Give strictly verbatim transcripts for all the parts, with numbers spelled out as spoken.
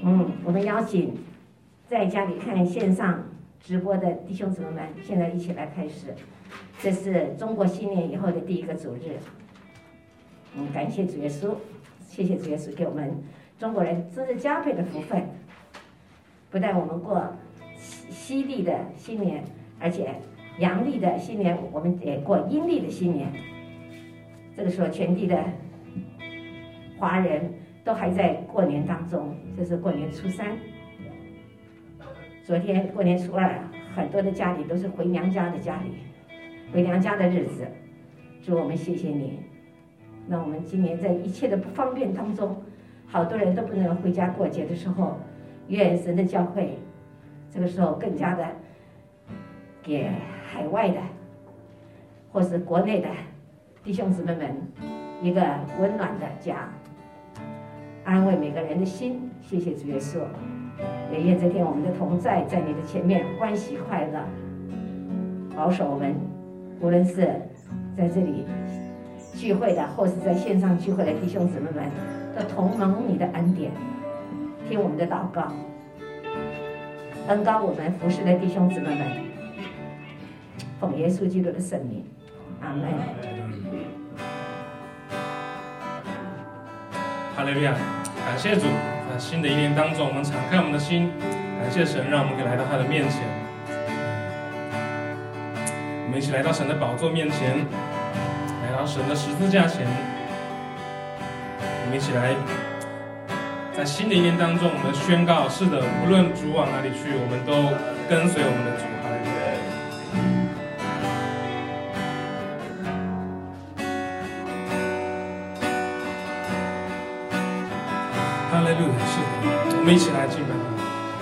嗯，我们邀请在家里看线上直播的弟兄姊妹们，现在一起来开始。这是中国新年以后的第一个主日。嗯，感谢主耶稣，谢谢主耶稣给我们中国人真是加倍的福分。不但我们过西历的新年，而且阳历的新年，我们也过阴历的新年。这个时候，全地的华人都还在过年当中，这是过年初三。昨天过年初二，很多的家里都是回娘家的家里，回娘家的日子。主，我们谢谢你。那我们今年在一切的不方便当中，好多人都不能回家过节的时候，愿神的教会这个时候更加的给海外的或是国内的弟兄姊妹们一个温暖的家，安慰每个人的心。谢谢主耶稣，也愿这天我们的同在在你的前面欢喜快乐，保守我们，无论是在这里聚会的或是在线上聚会的弟兄姊妹们，都同蒙你的恩典，听我们的祷告，恩膏我们服侍的弟兄姊妹们，奉耶稣基督的圣名，阿门。 哈利路亚，感谢主，在新的一年当中，我们敞开我们的心，感谢神，让我们可以来到他的面前。我们一起来到神的宝座面前，来到神的十字架前。我们一起来，在新的一年当中，我们宣告：是的，无论主往哪里去，我们都跟随我们的主。哈利路亚。哈利路亚，是的，我们一起来敬拜他。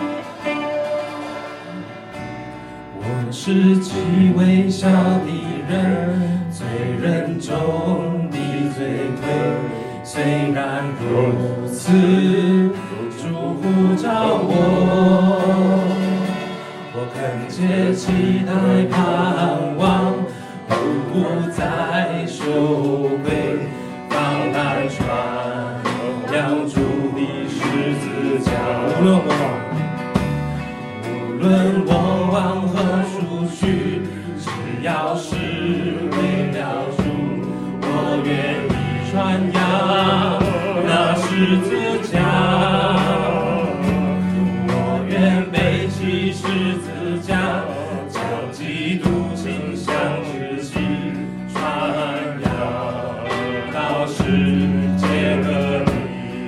我是极微小的人，罪人中的罪魁。虽然如此，主呼召我，我恳切期待盼望，不再羞愧，放胆传扬主的十字架。无论我往，无论我往何处去，只要是为了主，我愿意传扬那十字架。我愿背起十字架，将基督倾向至极，传扬到世界各地。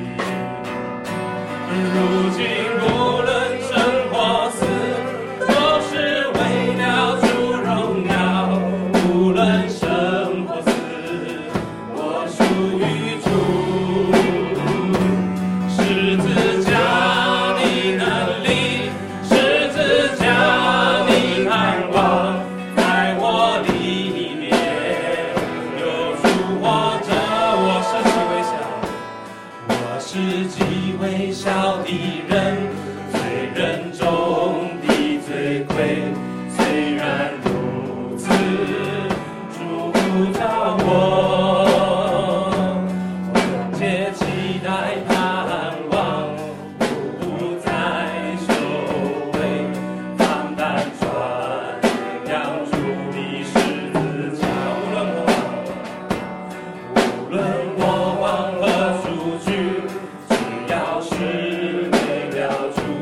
如今无论生或死，都是为了主荣耀。无论生或死，我属于主。十字架的能力，十字架的盼望，在我里面有主活着。我是极微小，我是极微小的人，罪人中的罪魁。虽然如此，主呼召我，我恳切期待盼望，不再羞愧，放胆传扬主的十字架。无论我往，无论我往何处去，只要是为了主，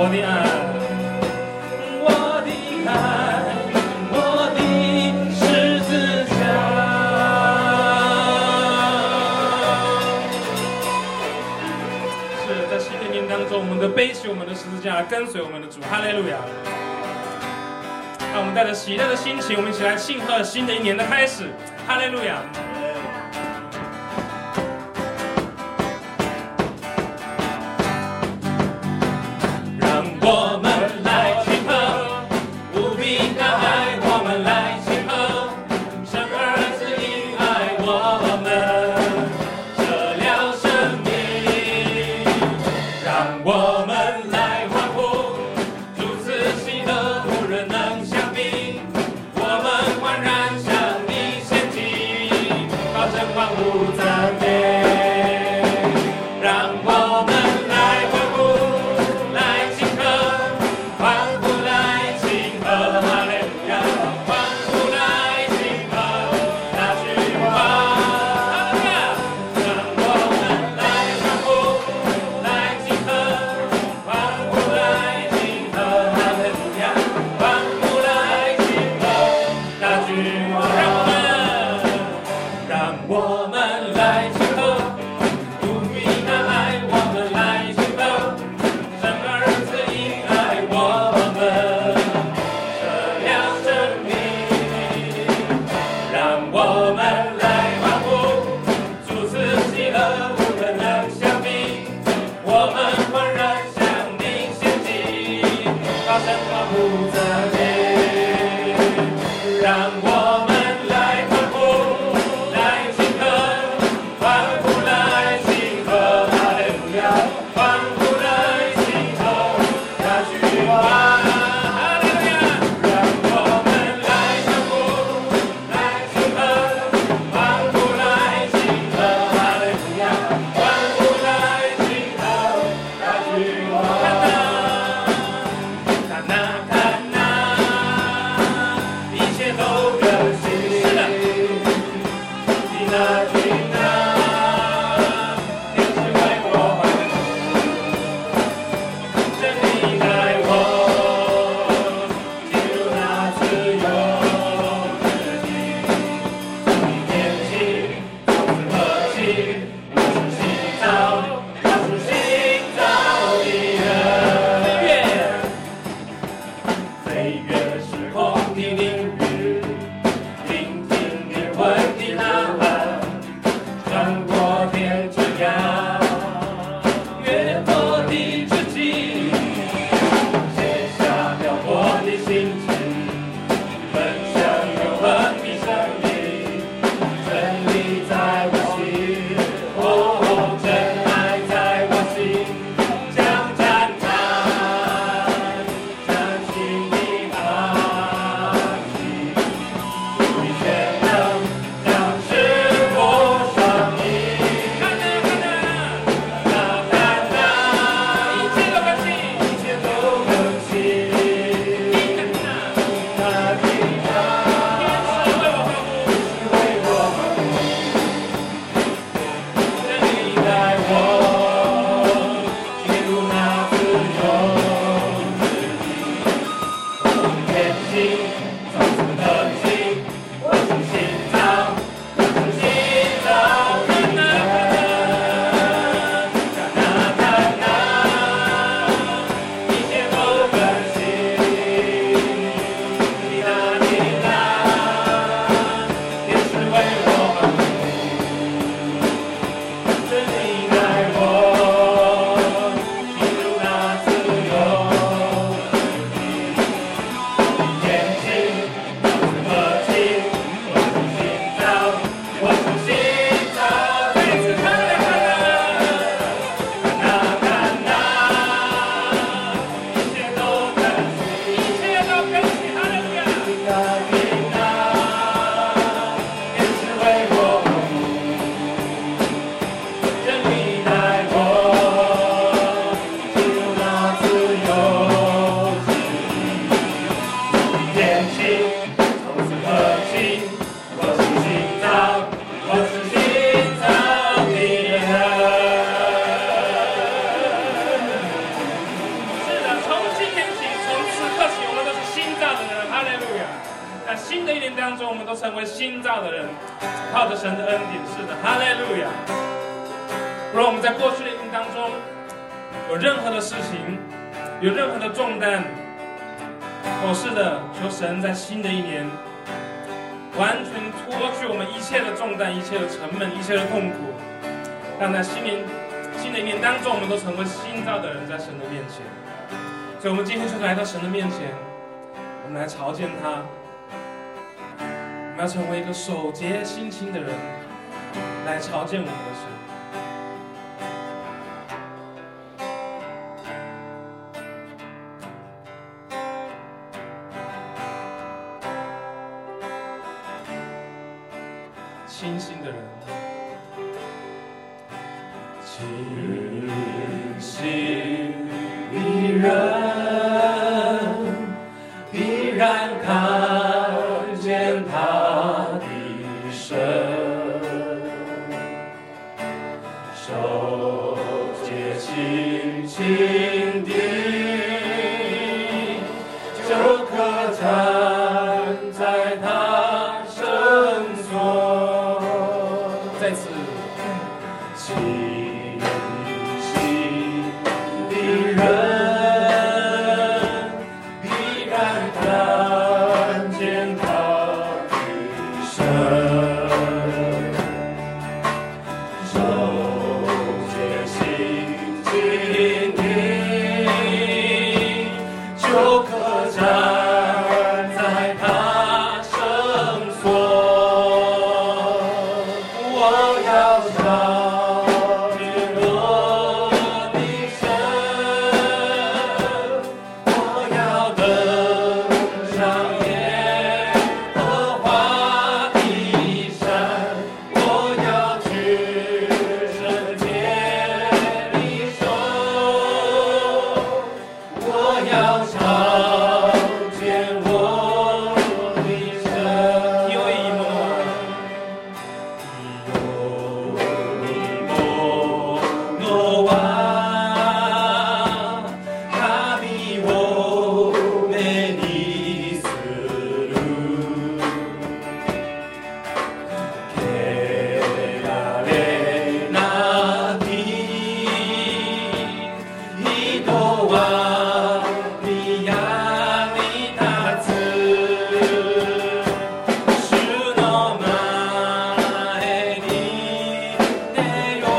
我的爱， 我的爱，我的十字架。 是在新的一年当中，我们的背起我们的十字架，跟随我们的主，哈利路亚！让我们带着喜乐的心情，我们一起来庆贺新的一年的开始，哈利路亚！ 让我们来庆贺，无比的爱，我们来庆贺，神儿子因爱我们舍了生命。让我们来欢呼，如此喜乐无人能相比，我们焕然向你献祭。 的人，靠着神的恩典，是的，哈利路亚。无论我们在过去的一年当中有任何的事情，有任何的重担，我是的，求神在新的一年完全脱去我们一切的重担、一切的沉闷、一切的痛苦，让在新年新的一年当中，我们都成为新造的人，在神的面前。所以，我们今天就来到神的面前，我们来朝见他。我们要成为一个手洁心清的人，来朝见我们的神。清心的人， 清心的人必然看见他的神，手洁心清的，就可站在他圣所。 再次， 清心的人必然看见他的神，手洁心清的，就可站在他圣所。我要朝见我的神，我要登上耶和华的山，我要去圣洁的手，我要朝见我的神。 有一幕。 诺瓦，他比我美丽思路，给拉雷那提，伊多瓦米亚米达兹，是诺玛埃尼内哟。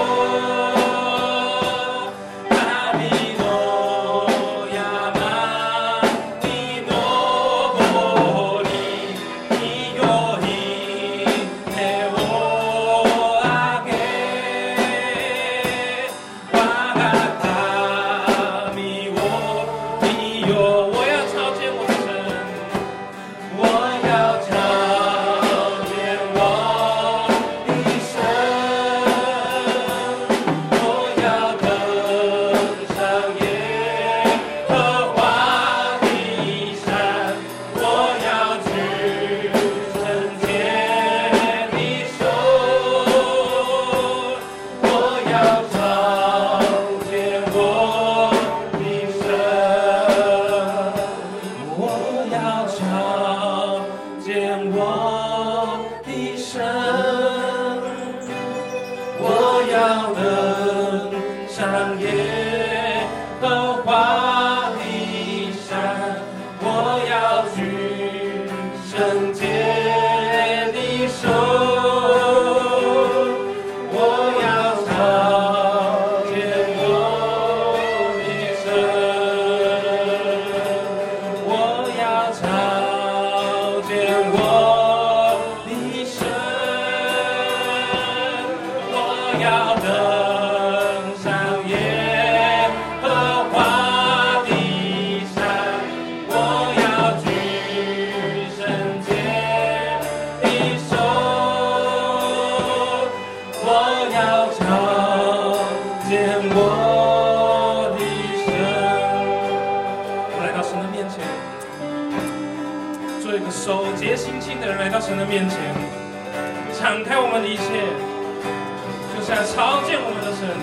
手洁心清的人来到神的面前，敞开我们的一切，就是要朝见我们的神。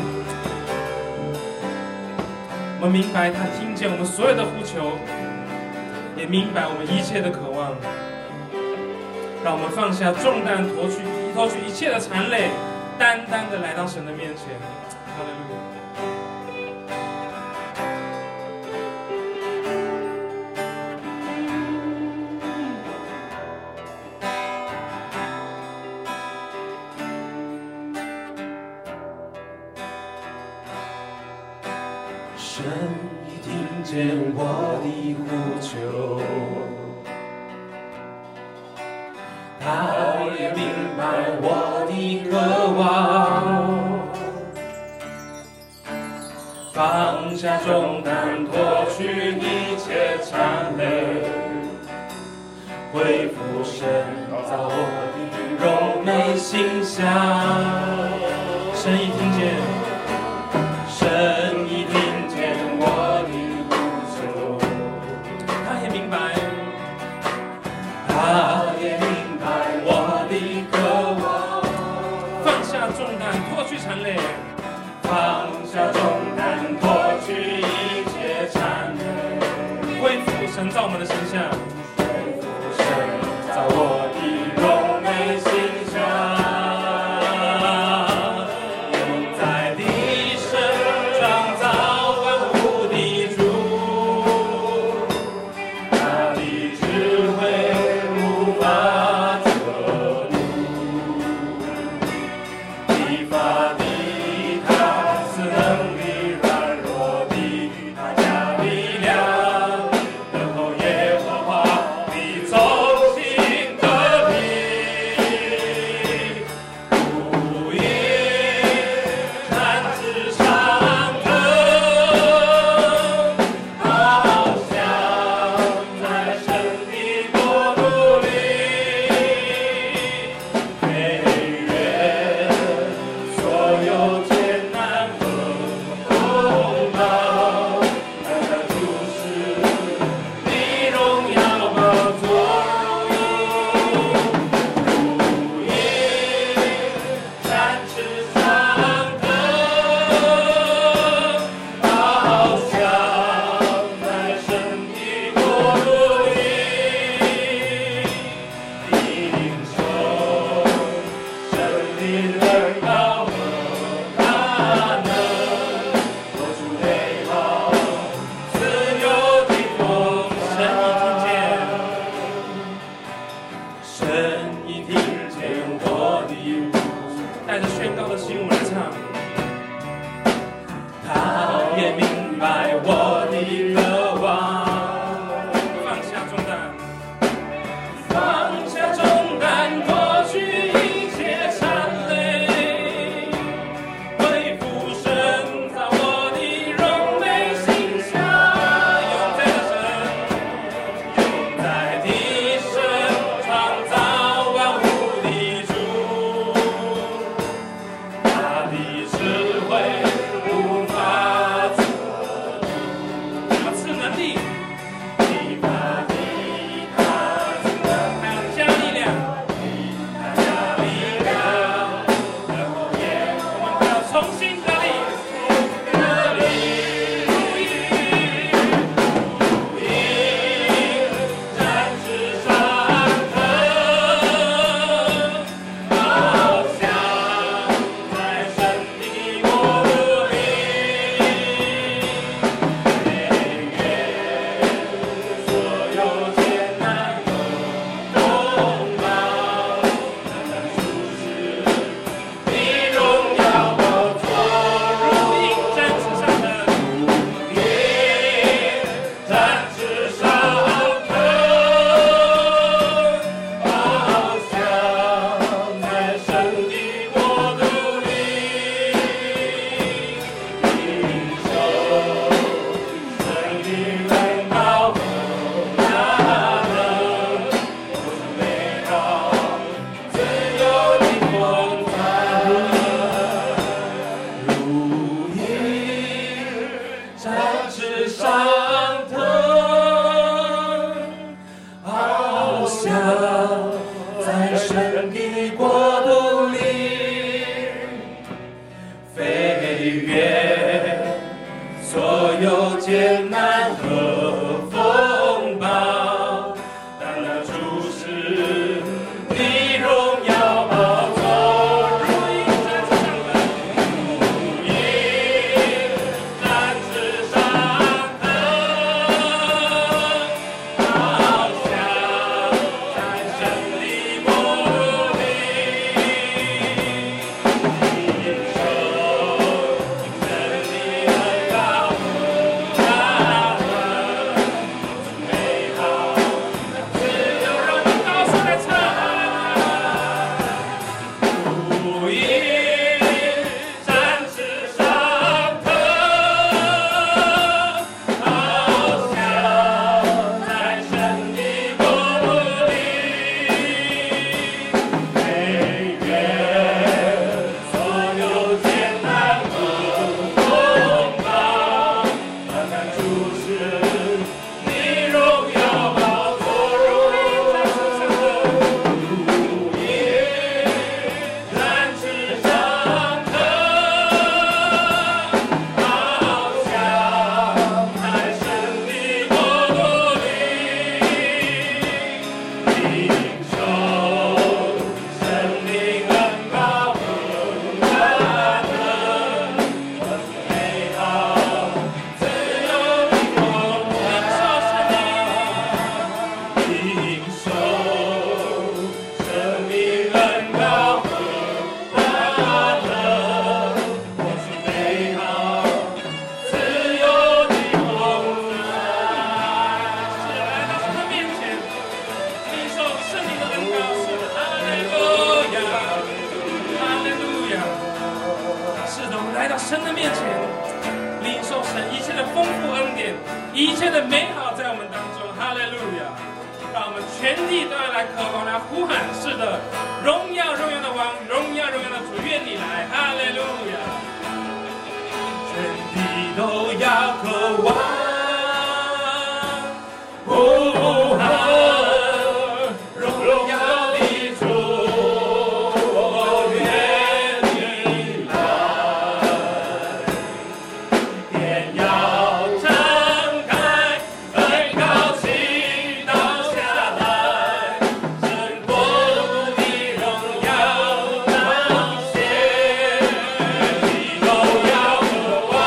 我们明白他听见我们所有的呼求，也明白我们一切的渴望。 让我们放下重担，脱去脱去一切的缠累，单单的来到神的面前。哈利路亚。 神已听见我的呼求，他也明白我的渴望，放下重担，脱去一切缠累，恢复神造我的柔美形象。 神已听见， 神已听见我的呼求， 他也明白， 他也明白我的渴望， 放下重担，脱去缠累， 放下重担，脱去一切缠累， 恢复神造我们的形象， 恢复神造我的柔美形象。 来到神的面前，领受神一切的丰富恩典，一切的美好在我们当中。哈利路亚！让我们全地都要来渴望，来呼喊：是的，荣耀荣耀的王，荣耀荣耀的主，愿你来！哈利路亚！ 全地都要渴望，呼喊荣耀的主，我愿你来。天要敞开，恩膏倾倒下来，神国度的荣耀彰显，全地都要渴望。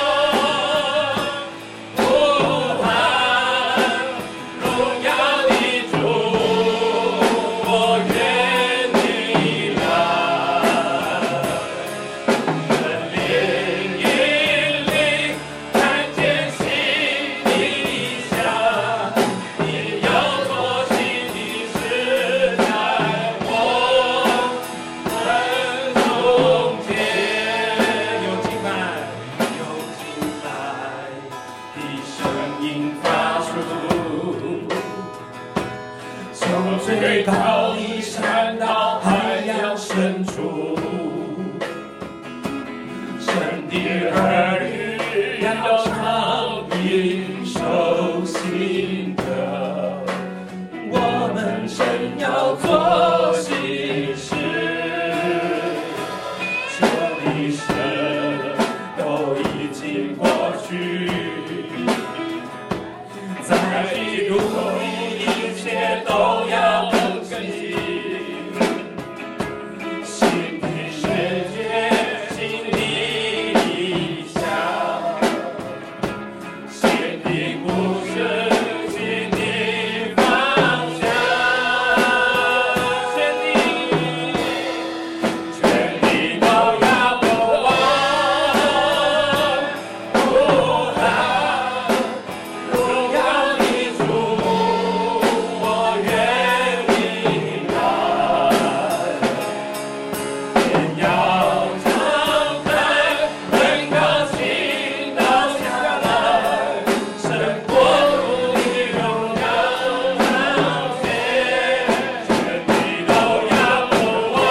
最高的山到海洋深处，神的儿女要唱应受新歌，我们神要做新事，这历史都已经过去，在基督里一切都要更新。新的世界，新的理想，新的故事，新的方向。全地，全地都要渴望，呼喊荣耀的主，我愿你来。天要敞开，恩膏倾倒下来，神国度的荣耀彰显，全地都要渴望，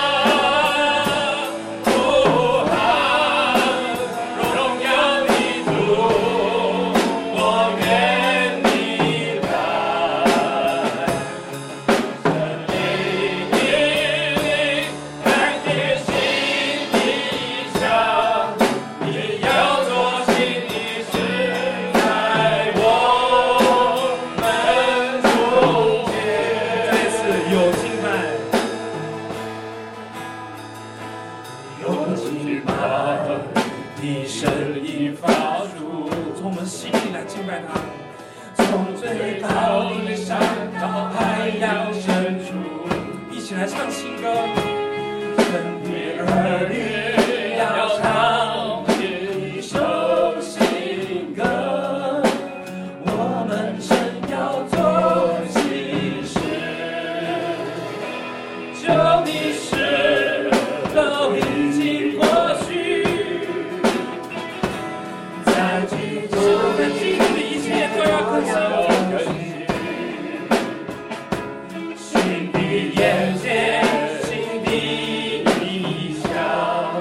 呼喊荣耀的主，我愿你来。神灵引领，看见新的想，你要做新的事，在我们中间。 再次有敬拜， 有敬拜的声音发出， 从我们心里来敬拜他。 从最高的山到海洋深处， 一起来唱新歌。 神的儿女要唱一首新歌，我们神要做新事，旧的事都已经过去，在基督的基督里一切都要更新，新的眼界，新的理想。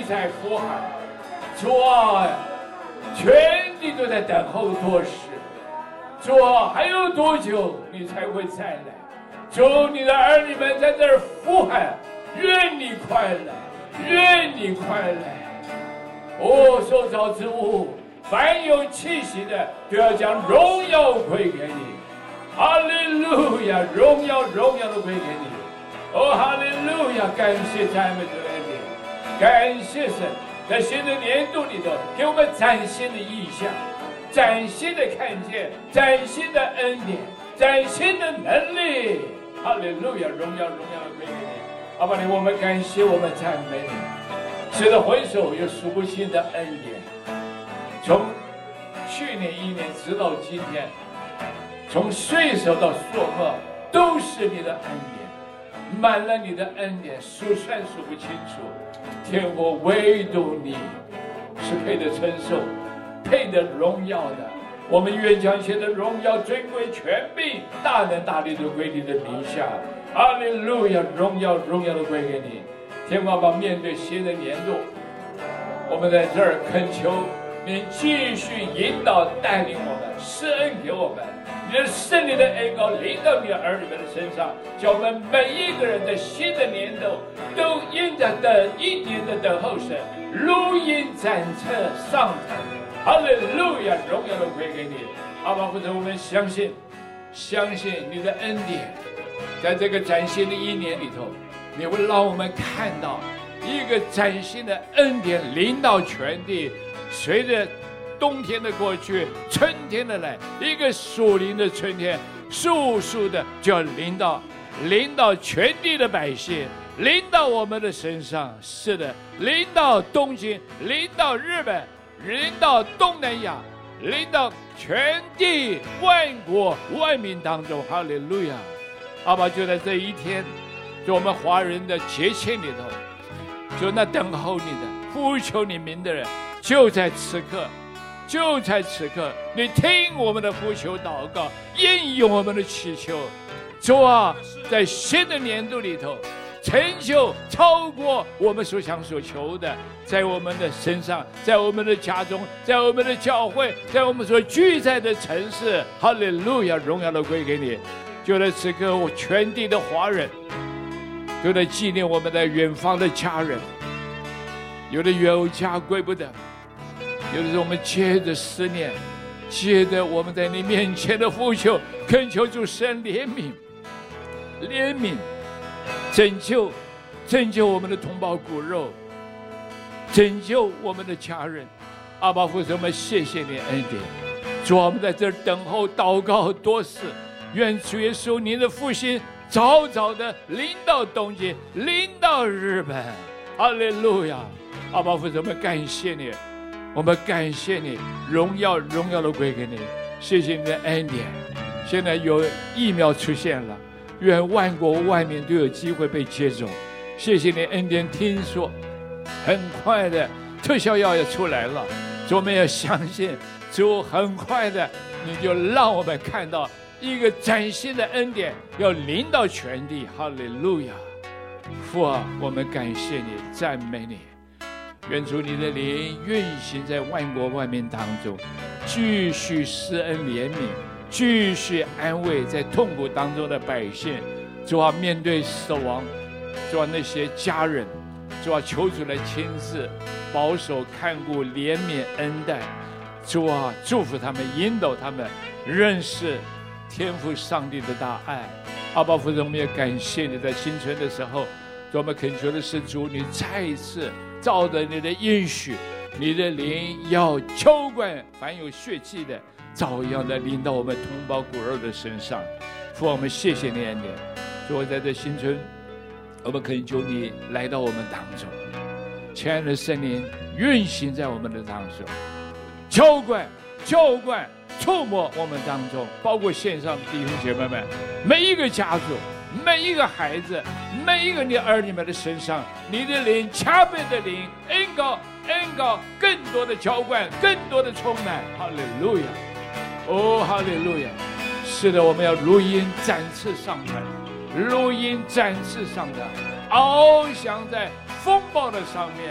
在呼喊，主啊，全地都在等候多时。主啊，还有多久你才会再来？主，你的儿女们在这儿呼喊，愿你快来，愿你快来。哦，受造之物，凡有气息的，都要将荣耀归给你。哈利路亚，荣耀荣耀都归给你。哦，哈利路亚，感谢赞美主的恩典，感谢神，在新的年度里头给我们崭新的意象，崭新的看见，崭新的恩典，崭新的能力。哈利路亚，荣耀荣耀的归给你。阿爸，我们感谢，我们赞美你。是的，回首有数不清的恩典，从去年一年直到今天，从岁首到朔末，都是你的恩典，满了你的恩典，数算数不清楚。天父，唯独你是配得称颂、配得荣耀的。我们愿将一切的荣耀、尊贵、权柄、大能大力都归你的名下。哈利路亚，荣耀荣耀都归给你。天父爸爸，面对新的年度，我们在这儿恳求您继续引导带领我们，施恩给我们，你的圣灵的恩膏临到你的儿女们的身上，叫我们每一个人在新的年度都因着等一年的等候神，如鹰展翅上腾。哈利路亚，荣耀都归给你。阿爸父神，我们相信，相信你的恩典，在这个崭新的一年里头，你会让我们看到一个崭新的恩典临到全地。随着冬天的过去，春天的来，一个属灵的春天，速速的就要临到临到全地的百姓，临到我们的身上。是的，临到东京，临到日本，临到东南亚，临到全地万国万民当中。哈利路亚！阿爸，就在这一天，就我们华人的节庆里头，就那等候你的、呼求你名的人，就在此刻，就在此刻，你听我们的呼求祷告，应允我们的祈求。主啊，在新的年度里头，成就超过我们所想所求的，在我们的身上，在我们的家中，在我们的教会，在我们所居在的城市。哈利路亚，荣耀都归给你。就在此刻，我全地的华人就在纪念我们的远方的家人，有的有家归不得，有的时候我们接着思念，接着我们在你面前的呼求，恳求主神怜悯，怜悯，拯救，拯救我们的同胞骨肉，拯救我们的家人。阿爸父神，我们谢谢你恩典。主啊，我们在这儿等候祷告多时，愿主耶稣您的复兴早早的临到东京，临到日本。哈利路亚！阿爸父神，我们感谢你，我们感谢你，荣耀荣耀都归给你。谢谢你的恩典。现在有疫苗出现了，愿万国万民都有机会被接种。谢谢你恩典，听说很快的特效药也出来了，主，我们要相信，主很快的你就让我们看到一个崭新的恩典要临到全地。哈利路亚！父啊，我们感谢你，赞美你。愿主你的灵运行在万国万民当中，继续施恩怜悯，继续安慰在痛苦当中的百姓。主啊，面对死亡，主啊，那些家人，主啊，求主来亲自保守看顾怜悯恩待。主啊，祝福他们，引导他们认识天父上帝的大爱。阿爸父神，我们也感谢你，在新春的时候，我们恳求的是主，你再一次照着你的应许，你的灵要浇灌凡有血气的，照样的临到我们同胞骨肉的身上。父，我们谢谢你恩典。主，在这新春，我们恳求你来到我们当中，亲爱的圣灵运行在我们的当中，浇灌浇灌触摸我们当中，包括线上的弟兄姐妹们，每一个家族，每一个孩子，每一个你儿女们的身上，你的灵，加倍的灵，恩膏恩膏，更多的浇灌，更多的充满。哈利路亚！哦，哈利路亚！是的，我们要如鹰展翅上腾，如鹰展翅上腾，翱翔在风暴的上面。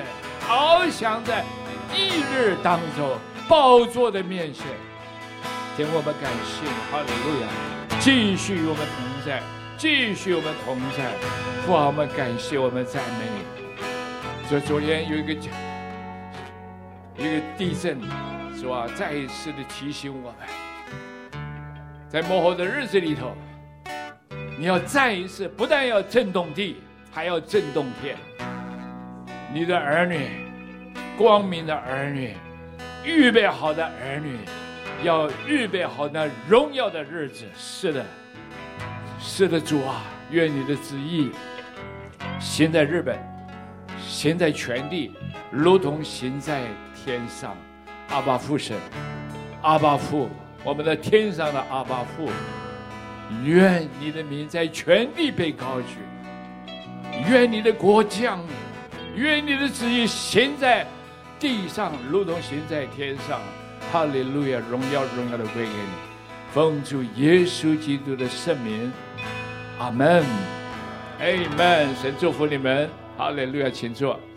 翱翔在一日当中宝座的面前。天，我们感谢你，哈利路亚！继续与我们同在，继续与我们同在。父啊，我们感谢，我们赞美你。所以昨天有一个一个地震，是吧？再一次的提醒我们，在末后的日子里头，你要再一次，不但要震动地，还要震动天。你的儿女，光明的儿女，预备好的儿女，要预备好那荣耀的日子。是的，是的，主啊，愿你的旨意行在日本，行在全地，如同行在天上。阿爸父神，阿爸父，我们的天上的阿爸父，愿你的名在全地被高举，愿你的国降临，愿你的旨意行在地上，如同行在天上。哈利路亚！荣耀荣耀的归给你，奉主耶稣基督的圣名，阿门，阿门。神祝福你们，哈利路亚，请坐。